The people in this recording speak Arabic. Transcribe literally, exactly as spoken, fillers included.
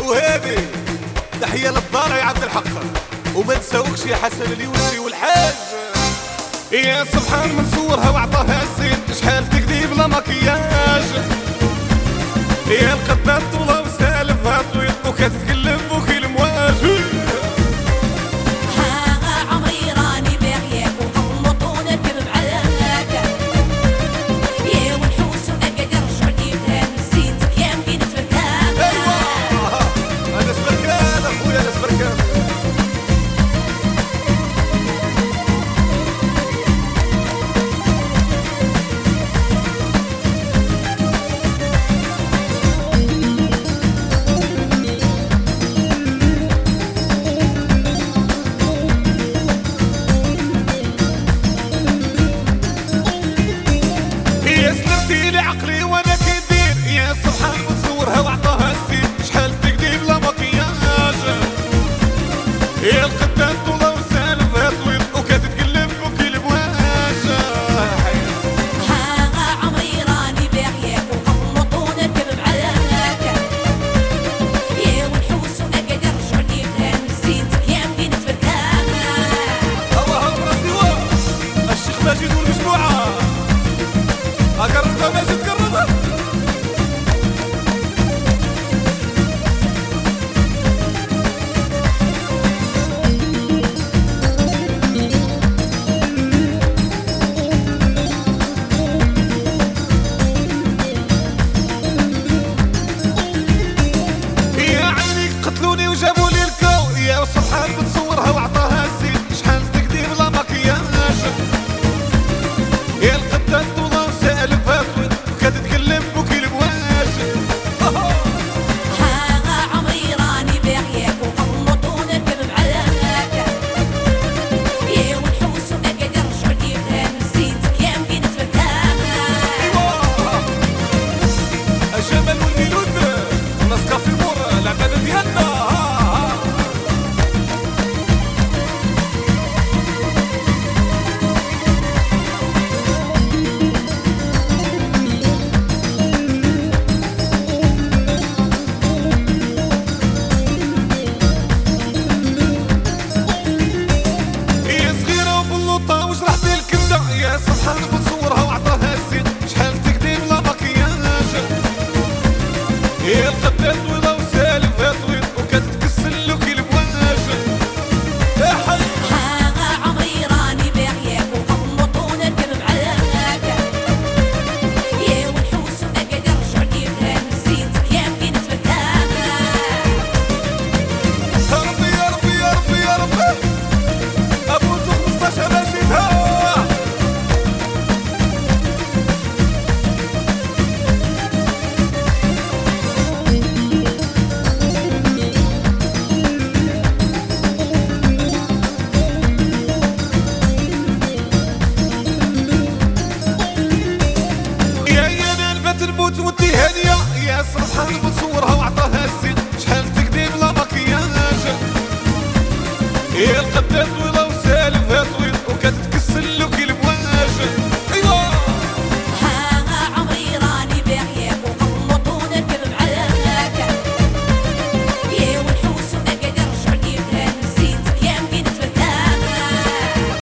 وهذه تحية للضارع يا عبد الحق، وما تساوكش يا حسن اليوسفي والحاج. يا سبحان من صورها وعطاها الزين، شحال تكذيب لا مكياج. يا القدام طولها وسالفها طويل وكتتكلم بوكي المواج. عقلي وانا كندير يا سبحان وتصورها وعطاها السين، شحال تكذيب لا مكياج. يا القدام طولها وسالفها طويل وكتتكلم بوكي المواج. ها عمري راني باغياك وقبل نركب معاك. يا ونحوس ونقدر رجعني بلان نسيتك يا مدين تبكاك. الله هو راسي الشيخ ماجد والمجموعة أقربها ماجد قربها. يا عيني قتلوني وجابوا لي الكو، يا سبحان بتصورها وعطاها الزين، شحال تكذيب لا مكياج. يا القدام طولها وسالفها طويل وكتتكلم بوكي المواج. ها عمري راني باغياك وقبل نركب معاك. يا ونحوس ونقدر رجعني بلان نسيتك يا مدين تبكاك. الجمال والميلود ونسكا في مور العبادة ديالنا. يا سبحان بتصورها وعطاها الزين، شحال تكذيب لا مكياج. يا القدام طويلة وسالفها طويل وكتكسل لوكي المواج. يا حي ها عمري راني باغياك وقبل نركب معاك. يا ونحوس ونقدر رجعني بلان نسيتك يا مدين تبكاك. يا ربي يا ربي يا ربي يا ربي أبو خمسطاش ماشي ها. تموت وانتي هادية يا سبحان